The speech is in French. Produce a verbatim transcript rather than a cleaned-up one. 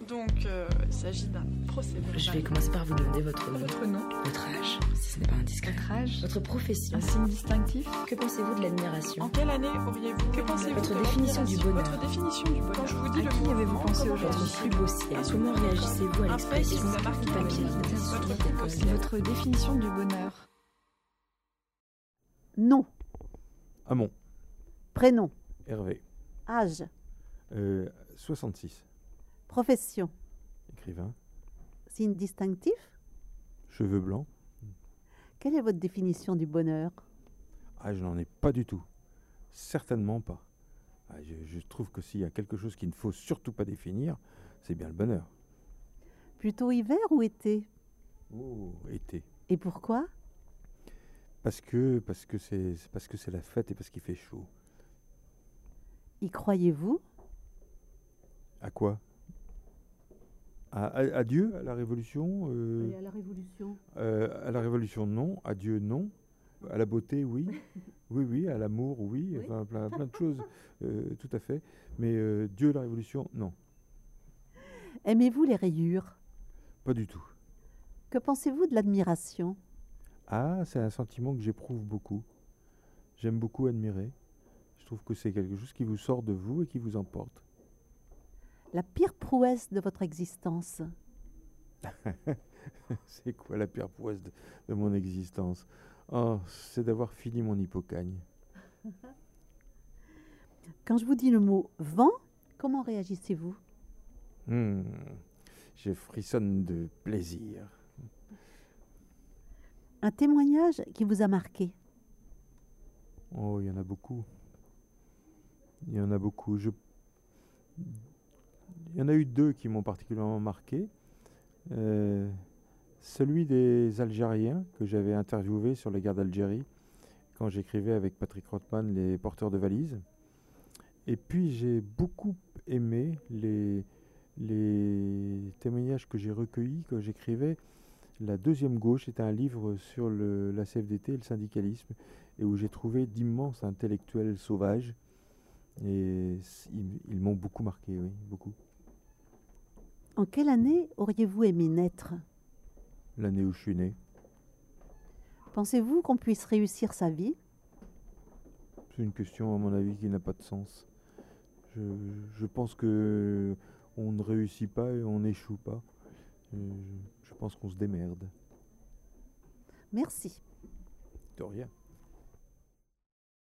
Donc, euh, il s'agit d'un procès verbal. Je vais commencer par vous demander votre nom. Votre nom. Votre âge, si ce n'est pas indiscret. Votre âge. Votre profession. Un signe distinctif. Que pensez-vous de l'admiration? En quelle année auriez-vous Que pensez-vous Votre de définition du bonheur. Votre définition du bonheur. Quand je vous dis À le qui mot avez-vous vent, pensé comment aujourd'hui? réagissez-vous? Plus beau ciel. Un Comment souvenir réagissez-vous à Un fait qui l'expression vous a marqué papier? votre plus beau ciel. Votre définition du bonheur. Nom, Amon, prénom, Hervé, âge, euh, soixante-six, profession, écrivain, signe distinctif. cheveux blancs. Quelle est votre définition du bonheur? Ah, je n'en ai pas du tout. Certainement pas. Ah, je, je trouve que s'il y a quelque chose qu'il ne faut surtout pas définir, c'est bien le bonheur. Plutôt hiver ou été? Oh, été. Et pourquoi? Parce que parce que c'est c'est parce que c'est la fête et parce qu'il fait chaud. Y croyez-vous? À quoi? à, à, à Dieu, à la Révolution euh, Et à la Révolution. euh, À la Révolution, non. À Dieu, non. À la beauté, oui. Oui, oui. À l'amour, oui. Oui. Enfin, plein, plein de choses, euh, tout à fait. Mais euh, Dieu, la Révolution, non. Aimez-vous les rayures? Pas du tout. Que pensez-vous de l'admiration? Ah, c'est un sentiment que j'éprouve beaucoup. J'aime beaucoup admirer. Je trouve que c'est quelque chose qui vous sort de vous et qui vous emporte. La pire prouesse de votre existence? C'est quoi la pire prouesse de, de mon existence? Oh, c'est d'avoir fini mon hippocagne. Quand je vous dis le mot vent, comment réagissez-vous? Hmm, je frissonne de plaisir. Un témoignage qui vous a marqué? Oh, il y en a beaucoup. Il y en a beaucoup. Je... Il y en a eu deux qui m'ont particulièrement marqué. Euh, celui des Algériens que j'avais interviewé sur les guerres d'Algérie quand j'écrivais avec Patrick Rothman Les porteurs de valises. Et puis j'ai beaucoup aimé les, les témoignages que j'ai recueillis quand j'écrivais La deuxième gauche. C'était un livre sur le, la C F D T et le syndicalisme, et où j'ai trouvé d'immenses intellectuels sauvages. Et ils, ils m'ont beaucoup marqué, oui, beaucoup. En quelle année auriez-vous aimé naître? L'année où je suis né. Pensez-vous qu'on puisse réussir sa vie? C'est une question, à mon avis, qui n'a pas de sens. Je, je pense que on ne réussit pas et on n'échoue pas. Je, je pense qu'on se démerde. Merci. De rien.